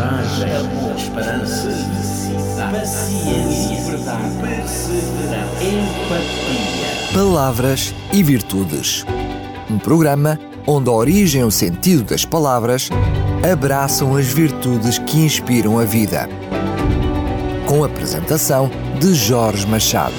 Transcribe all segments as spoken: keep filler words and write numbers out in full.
coragem, amor, esperança, felicidade, paciência, verdade, perseverança, empatia. Palavras e Virtudes. Um programa onde a origem e o sentido das palavras abraçam as virtudes que inspiram a vida. Com a apresentação de Jorge Machado.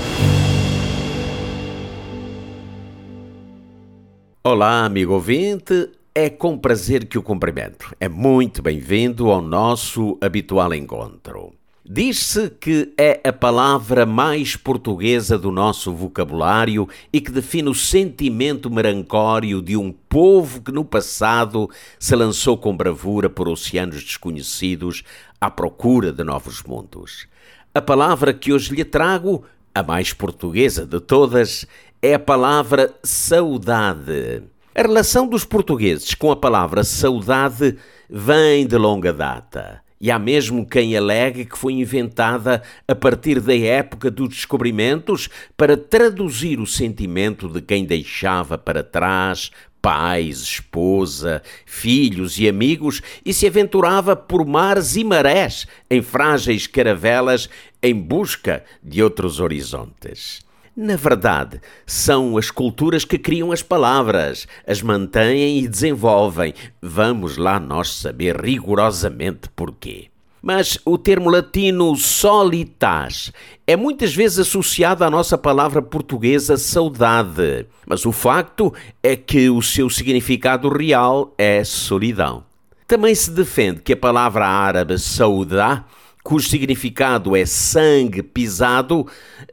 Olá, amigo ouvinte, é com prazer que o cumprimento. É muito bem-vindo ao nosso habitual encontro. Diz-se que é a palavra mais portuguesa do nosso vocabulário e que define o sentimento melancólico de um povo que no passado se lançou com bravura por oceanos desconhecidos à procura de novos mundos. A palavra que hoje lhe trago, a mais portuguesa de todas, é a palavra saudade. A relação dos portugueses com a palavra saudade vem de longa data. E há mesmo quem alegue que foi inventada a partir da época dos descobrimentos para traduzir o sentimento de quem deixava para trás pais, esposa, filhos e amigos e se aventurava por mares e marés em frágeis caravelas em busca de outros horizontes. Na verdade, são as culturas que criam as palavras, as mantêm e desenvolvem. Vamos lá nós saber rigorosamente porquê. Mas o termo latino solitas é muitas vezes associado à nossa palavra portuguesa saudade. Mas o facto é que o seu significado real é solidão. Também se defende que a palavra árabe saudá, cujo significado é sangue pisado,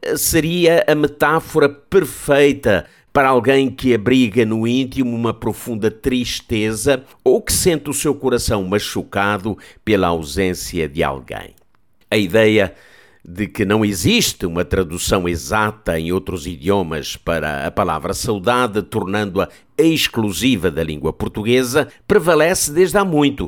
seria a metáfora perfeita para alguém que abriga no íntimo uma profunda tristeza ou que sente o seu coração machucado pela ausência de alguém. A ideia de que não existe uma tradução exata em outros idiomas para a palavra saudade, tornando-a exclusiva da língua portuguesa, prevalece desde há muito,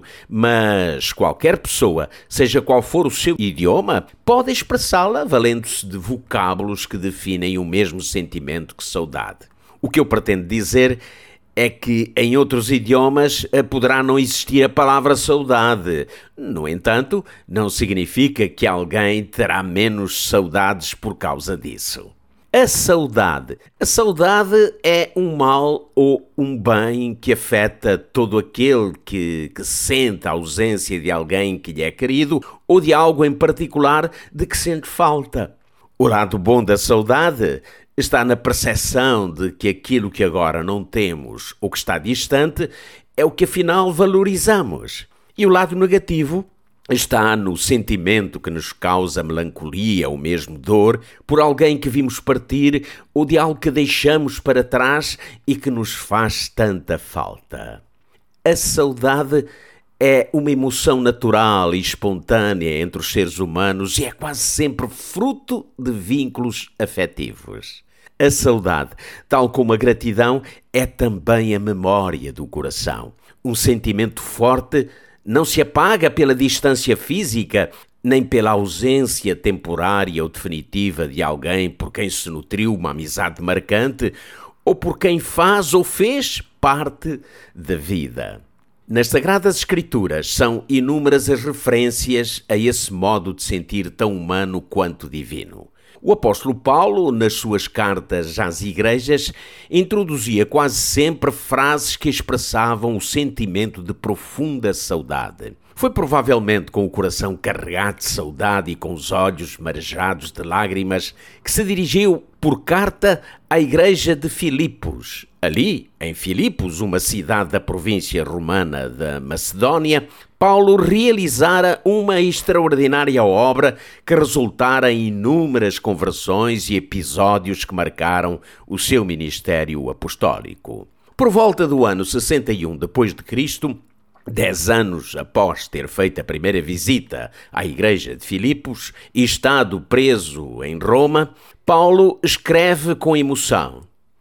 mas qualquer pessoa, seja qual for o seu idioma, pode expressá-la valendo-se de vocábulos que definem o mesmo sentimento que saudade. O que eu pretendo dizer é que em outros idiomas poderá não existir a palavra saudade. No entanto, não significa que alguém terá menos saudades por causa disso. A saudade. A saudade é um mal ou um bem que afeta todo aquele que, que sente a ausência de alguém que lhe é querido ou de algo em particular de que sente falta. O lado bom da saudade está na percepção de que aquilo que agora não temos ou que está distante é o que afinal valorizamos. E o lado negativo está no sentimento que nos causa melancolia ou mesmo dor por alguém que vimos partir ou de algo que deixamos para trás e que nos faz tanta falta. A saudade é uma emoção natural e espontânea entre os seres humanos e é quase sempre fruto de vínculos afetivos. A saudade, tal como a gratidão, é também a memória do coração. Um sentimento forte não se apaga pela distância física, nem pela ausência temporária ou definitiva de alguém por quem se nutriu uma amizade marcante ou por quem faz ou fez parte da vida. Nas Sagradas Escrituras são inúmeras as referências a esse modo de sentir tão humano quanto divino. O apóstolo Paulo, nas suas cartas às igrejas, introduzia quase sempre frases que expressavam o sentimento de profunda saudade. Foi provavelmente com o coração carregado de saudade e com os olhos marejados de lágrimas que se dirigiu por carta à igreja de Filipos. Ali, em Filipos, uma cidade da província romana da Macedónia, Paulo realizara uma extraordinária obra que resultara em inúmeras conversões e episódios que marcaram o seu ministério apostólico. Por volta do ano sessenta e um depois de Cristo, Dez anos após ter feito a primeira visita à igreja de Filipos e estado preso em Roma, Paulo escreve com emoção: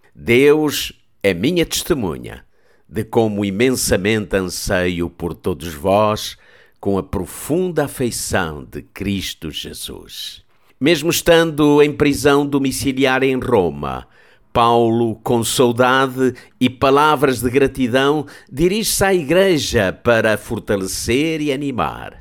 Deus é minha testemunha de como imensamente anseio por todos vós com a profunda afeição de Cristo Jesus. Mesmo estando em prisão domiciliar em Roma, Paulo, com saudade e palavras de gratidão, dirige-se à igreja para fortalecer e animar.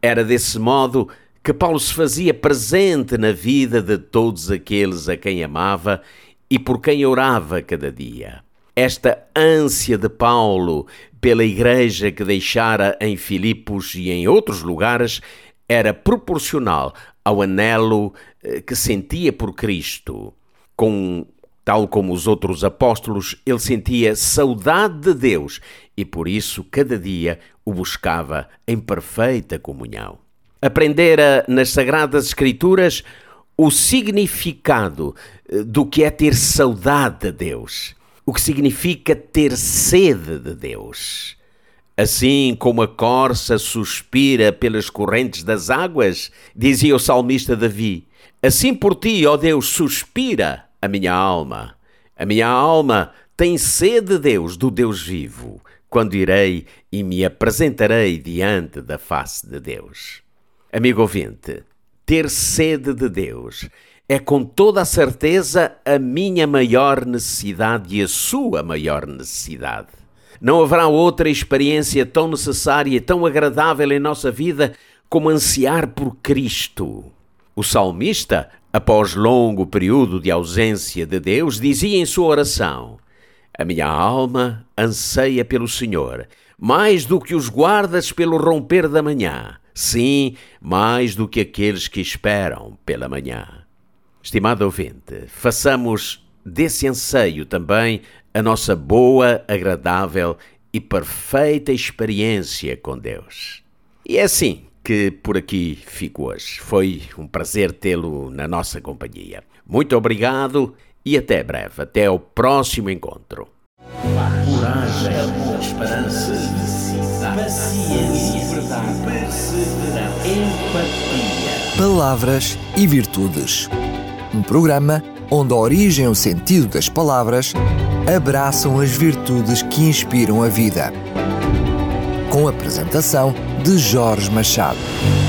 Era desse modo que Paulo se fazia presente na vida de todos aqueles a quem amava e por quem orava cada dia. Esta ânsia de Paulo pela igreja que deixara em Filipos e em outros lugares era proporcional ao anelo que sentia por Cristo. Com, tal como os outros apóstolos, ele sentia saudade de Deus e por isso cada dia o buscava em perfeita comunhão. Aprendera nas Sagradas Escrituras o significado do que é ter saudade de Deus, o que significa ter sede de Deus. Assim como a corça suspira pelas correntes das águas, dizia o salmista Davi, assim por ti, ó Deus, suspira a minha alma. A minha alma tem sede de Deus, do Deus vivo, quando irei e me apresentarei diante da face de Deus. Amigo ouvinte, ter sede de Deus é com toda a certeza a minha maior necessidade e a sua maior necessidade. Não haverá outra experiência tão necessária e tão agradável em nossa vida como ansiar por Cristo. O salmista, após longo período de ausência de Deus, dizia em sua oração: a minha alma anseia pelo Senhor, mais do que os guardas pelo romper da manhã. Sim, mais do que aqueles que esperam pela manhã. Estimado ouvinte, façamos desse anseio também a nossa boa, agradável e perfeita experiência com Deus. E é assim que por aqui fico hoje. Foi um prazer tê-lo na nossa companhia. Muito obrigado e até breve. Até ao próximo encontro. Coragem, amor, esperança, felicidade, paciência, verdade, perseverança, empatia. Palavras e Virtudes. Um programa onde a origem e o sentido das palavras abraçam as virtudes que inspiram a vida. Com a apresentação de Jorge Machado.